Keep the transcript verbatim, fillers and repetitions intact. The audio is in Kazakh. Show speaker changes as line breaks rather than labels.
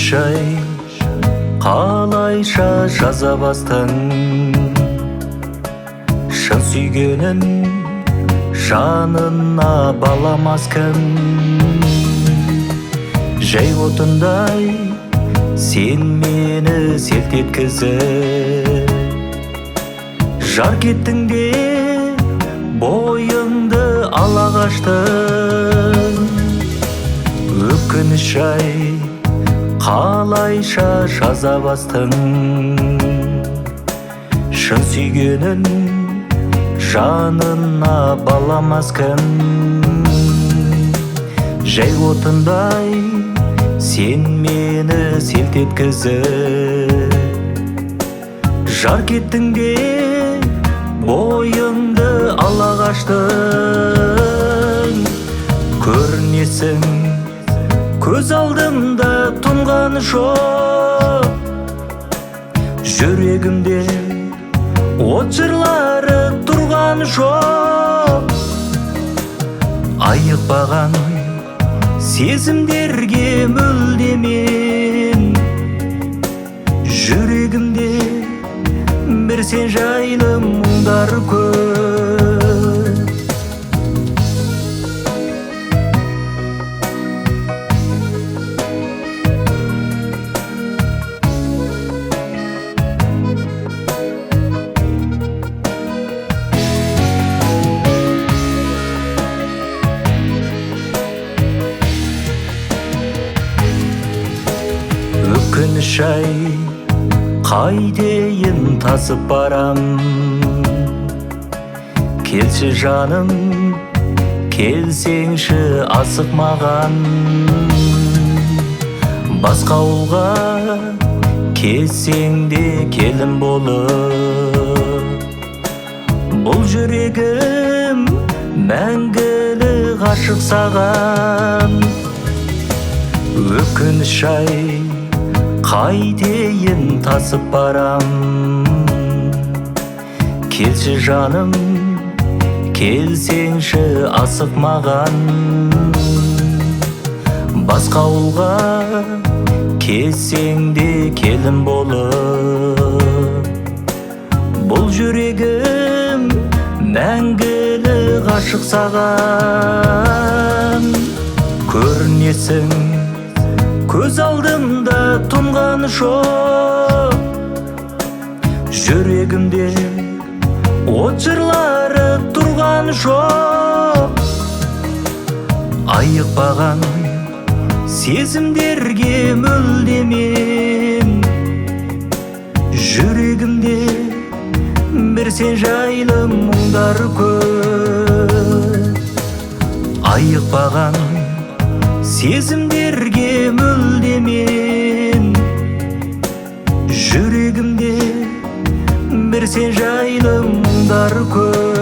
ай қалайша жаза бастың, шын сүйгенін жанына баламас кім. Жай отындай сен мені селт еткізіп, жар кеттің де бойыңды ала қаштың. Өкініш ай қалайша жаза бастың, шын сүйгенін жанына баламас кім. Жай отындай сен мені селт еткізіп, жар кеттің де бойыңды ала қаштың. Көрінесің көз алдымда тұнған жоқ, жүрегімде от жырлары тұрған жоқ. Айықпаған сезімдерге мүлдемен, жүрегімде бір сен жайлы мұңдар көп. Өкініш ай қайтейін тасып барам, келші жаным келсеңші асық маған. Басқа ауылға келсең де келін болып, бұл жүрегім мәңгілік ғашық саған. Өкініш ай қайтейін тасып барам, келші жаным келсеңші асық маған. Басқа ауылға келсең де келін болып, бұл жүрегім мәңгілік ғашық саған. Көрінесің көз алдымда тұнған жоқ, жүрегімде от жырлары тұрған жоқ. Айықпаған сезімдерге мүлдемен, жүрегімде бір сен жайлы мұңдар көп. Айықпаған сезімдерге мүлдемен, жүрегімде бір сен жайлы мұңдар көп.